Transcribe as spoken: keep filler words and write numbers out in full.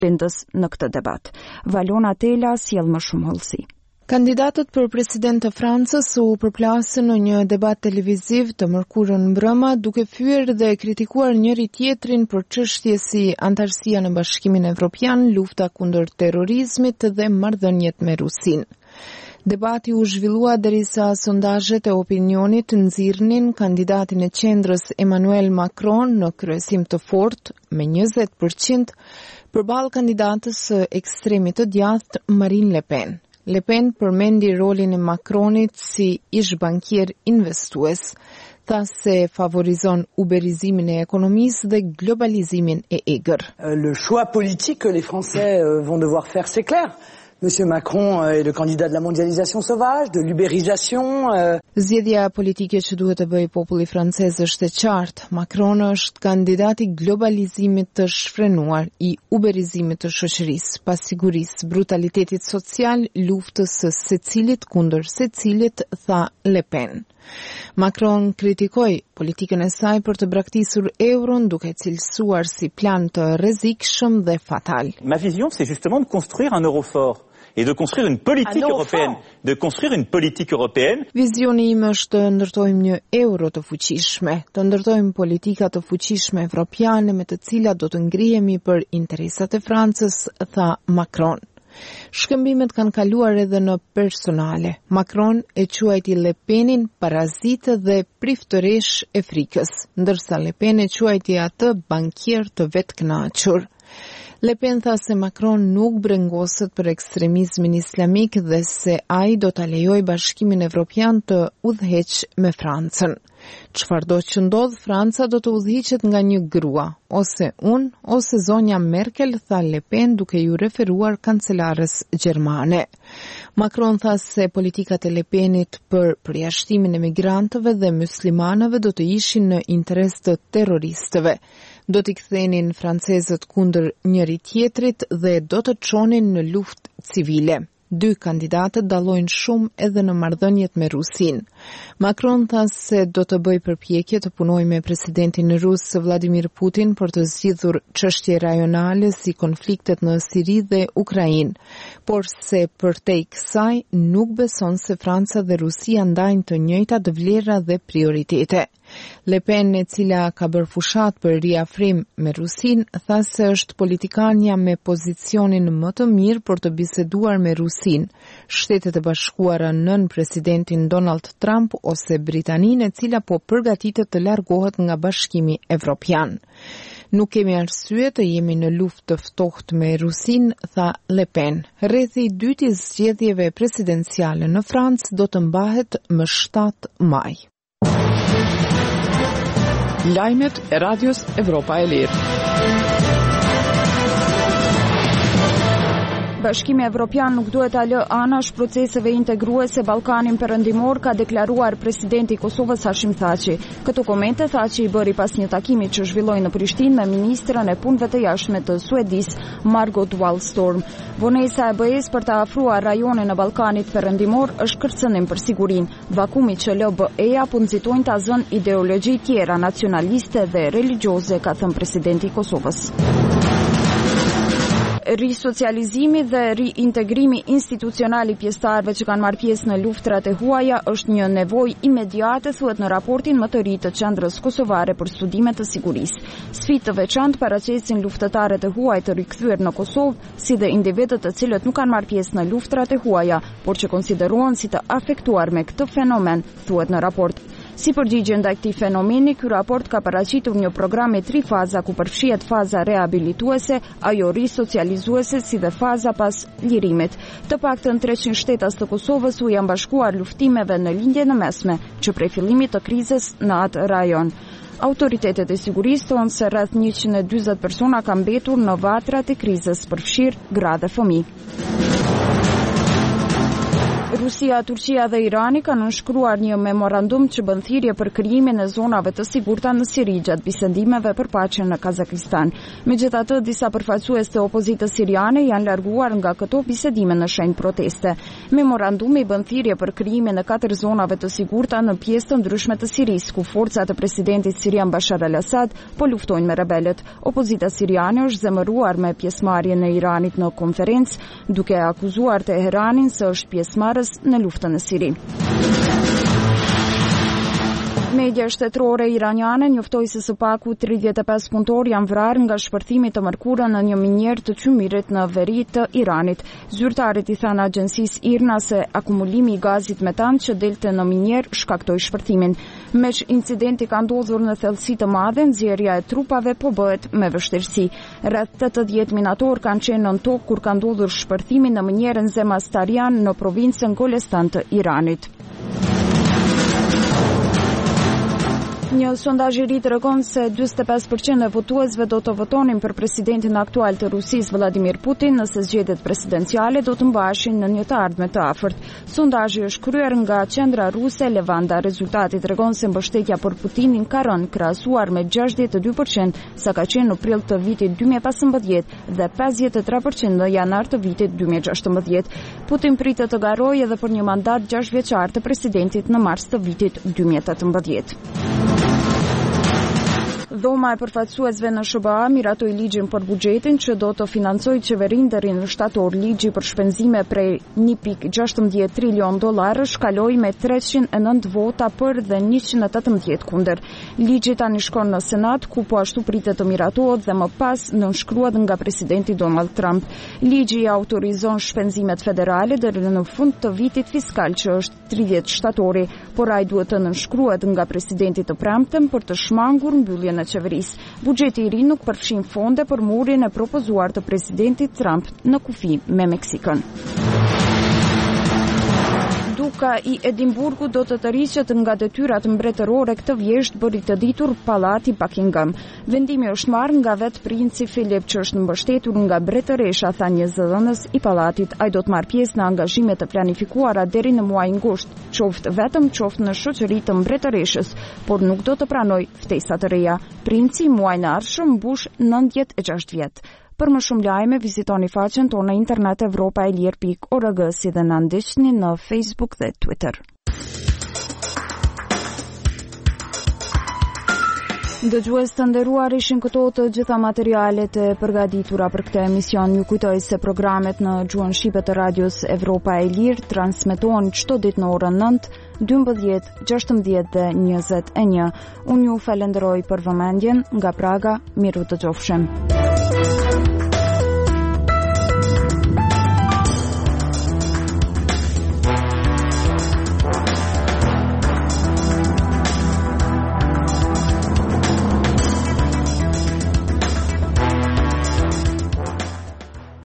Lindës në këtë debat. Valona Tela sjell më shumë hollësi. Kandidatët për president të Francës u përplasën në një debat televiziv të mërkurën mbrëma, duke fyer dhe kritikuar njëri tjetrin për çështje si antarësia në Bashkimin Evropian, lufta kundër terrorizmit dhe marrëdhëniet me Rusinë. Debati u zhvillua derisa sondazhet e opinionit nxirrnin kandidatin e qendrës Emmanuel Macron në kryesim të fortë me njëzet përqind përballë kandidatës së ekstremit të djathtë Marine Le Pen. Le Pen përmendi rolin e Macronit si ish bankier investues, tha se favorizon uberizimin e ekonomisë dhe globalizimin e egër. Le choix politique que les Français vont devoir faire, c'est clair. Monsieur Macron est le candidat de la mondialisation sauvage, de l'ubérisation. Euh... Zgjedhja politike që duhet të bëjë populli francez është e qartë. Macron është kandidati i globalizimit të shfrenuar, i uberizimit të shoqërisë, pasigurisë, brutalitetit social, luftës së secilit kundër secilit, tha Le Pen. Macron kritikoi politikën e saj për të braktisur euron, duke cilësuar si plan të rrezikshëm dhe fatal. Ma vision, c'est justement de construire un euro fort. Et de construire une politique européenne, de construire une politique européenne. Vizioni im është të ndërtojmë një euro të fuqishme, të ndërtojmë politika të fuqishme evropiane me të cilat do të ngrihemi për interesat e Francës, tha Macron. Shkëmbimet kanë kaluar edhe në personale. Macron e quajti Le Penin parazit dhe priftëresh e frikës, ndërsa Le Pen e quajti atë bankier të vetkënaqur. Le Pen tha se Macron nuk brengosët për ekstremizmin islamik dhe se ai do ta lejojë Bashkimin Evropian të udhëheqë me Francën. Çfarëdo që ndodh, Franca do të udhëhiqet nga një grua, ose unë, ose zonja Merkel, tha Le Pen duke ju referuar kancelares gjermane. Macron tha se politikat e Le Penit për përjashtimin e migrantëve dhe muslimanëve do të ishin në interes të terroristëve. Do t'i kthenin francezët kundër njëri tjetrit dhe do të çonin në luftë civile. Dy kandidatët dallojnë shumë edhe në marrëdhëniet me Rusinë. Macron tha se do të bëjë përpjekje të punojë me presidentin rus Vladimir Putin për të zgjidhur çështje rajonale si konfliktet në Siri dhe Ukrainë, por se përtej kësaj nuk beson se Franca dhe Rusia ndajnë të njëjtat vlera dhe prioritete. Le Pen, e cila ka bërë fushat për riafrim me Rusinë, tha se është politikania me pozicionin më të mirë për të biseduar me Rusinë, Shtetet e Bashkuara nën presidentin Donald Trump ose Britaninë, e cila po përgatitet të largohet nga Bashkimi Evropian. Nuk kemi arsye të jemi në luftë të ftohtë me Rusinë, tha Le Pen. Rrethi i dytë i zgjedhjeve presidenciale në Francë do të mbahet më shtatë maj. Lajmet e Radios Evropa e Lirë. Bashkimi Evropian nuk duhet ta lë anash proceseve integruese Ballkanin Perëndimor, ka deklaruar presidenti i Kosovës Hashim Thaçi. Këto komente Thaçi i bëri pas një takimi që zhvilloi në Prishtinë me ministrën e punëve të jashtme të Suedis, Margot Wallström. Vonesa e B E-s për të afruar rajonin e Ballkanit Perëndimor është kërcënim për sigurinë. Vakumi që lë B E-ja po nxitojnë ta zënë ideologji tjera nacionaliste dhe religjioze, ka thënë presidenti i Kosovës. Risocializimi dhe riintegrimi institucional i pjesëtarëve që kanë marrë pjesë në luftrat e huaja është një nevojë imediate, thuhet në raportin më të ri të Qendrës Kosovare për Studime të Sigurisë. Sfidë të veçantë paraqesin luftëtarët e huaj të rikthyer në Kosovë, si dhe individët të cilët nuk kanë marrë pjesë në luftrat e huaja, por që konsiderohen si të afektuar me këtë fenomen, thuhet në raport. Si përgjigje ndaj këtij fenomeni, ky raport ka paraqitur një program me tri faza ku përfshihet faza rehabilituese, ajo risocializuese si dhe faza pas lirimit. Të paktën treqind shtetas të Kosovës u janë bashkuar luftimeve në lindjen e mesme, që prej fillimit të krizës në atë rajon. Autoritetet e sigurisë thonë se rreth njëqind e dyzet persona kanë mbetur në vatrat e krizës, përfshirë gra dhe fëmijë. Rusia, Turqia dhe Irani kanë nënshkruar një memorandum që bën thirrje për krijimin e zonave të sigurta në Siri gjatë bisedimeve për paqen në Kazakistan. Megjithatë, disa përfaqësues të opozitës siriane janë larguar nga këto bisedime në shenjë proteste. Memorandumi bën thirrje për krijimin e katër zonave të sigurta në pjesë të ndryshme të Sirisë, ku forcat e presidentit sirian Bashar al-Assad po luftojnë me rebelët. Opozita siriane është zemëruar me pjesëmarrjen e Iranit në konferencë, duke akuzuar Teheranin se është pjesëmarrës në luftën e Siri. Media shtetërore iraniane njoftoi se së paku tridhjetë e pesë punëtor janë vrarë nga shpërthimi të mërkurë në një minjer të qymirit në veri të Iranit. Zyrtarit i thanë agjencisë I R N A se akumulimi i gazit metan që delte në minjer shkaktoi shpërthimin. Meq incidenti ka ndodhur në thellësi të madhe, nxjerrja e trupave po bëhet me vështirësi. Rreth tetëdhjetë minator kanë qenë nën tokë kur ka ndodhur shpërthimi në minjerën Zemastarian në provincën Golestan të Iranit. Një sondazh I ri tregon se njëzet e pesë përqind e votuesve do të votonin për presidentin aktual të Rusisë Vladimir Putin nëse zgjedhjet presidenciale do të mbaheshin në një të ardhme të afërt. Sondazhi është kryer nga qendra ruse Levanda. Rezultati tregon se mbështetja për Putinin ka rënë krahasuar me gjashtëdhjetë e dy përqind sa ka qenë në prill të vitit dy mijë e pesëmbëdhjetë dhe pesëdhjetë e tre përqind në janar të vitit dy mijë e gjashtëmbëdhjetë. Putin pritet të garojë edhe për një mandat gjashtë vjeçar të presidentit në mars të vitit dy mijë e tetëmbëdhjetë. Dhoma e përfaqësuesve në S B A miratoi ligjin për buxhetin që do të financojë qeverinë deri në shtator. Ligji për shpenzime prej një pikë gjashtëmbëdhjetë trilion dollarësh shkaloi me treqind e nëntë vota për dhe njëqind e tetëmbëdhjetë kundër. Ligji tani shkon në Senat, ku po ashtu pritet të miratohet dhe më pas nënshkruhet nga presidenti Donald Trump. Ligji autorizon shpenzimet federale deri në fund të vitit fiskal që është tridhjetë shtatori, por ai duhet të nënshkruhet nga presidenti të premten për të shmangur mbylljen e qeverisë. Buxheti I ri nuk përfshin fonde për murjen e propozuar të presidentit Trump në kufi me Meksikën. Duka I Edimburgu do të tërhiqet nga detyrat mbretërore këtë vjesht bëri të ditur Pallati Buckingham. Vendimi është marrë nga vetë princi Philip që është mbështetur nga mbretëresha, tha një zëdhënës I pallatit. Ai do të marrë pjesë në angazhime të planifikuara deri në muajin gusht, qoftë vetëm qoftë në shoqëri të mbretëreshës, por nuk do të pranoj ftesa të reja. Princi muajin e ardhshëm mbush nëntëdhjetë e gjashtë vjet. Për më shumë lajme, vizitoni faqen tonë në internet europa e lir pikë org, si dhe na ndiqni në Facebook dhe Twitter. Dëgjues të nderuar, ishin këto të gjitha materialet e përgatitura për këtë emision. Ju kujtoj se programet në gjuhën shqipe të radios Evropa e Lirë transmetohen çdo ditë në orën nëntë, dymbëdhjetë, gjashtëmbëdhjetë dhe njëzet e një. Unë ju falenderoj për vëmendjen nga Praga, miru të qofshim.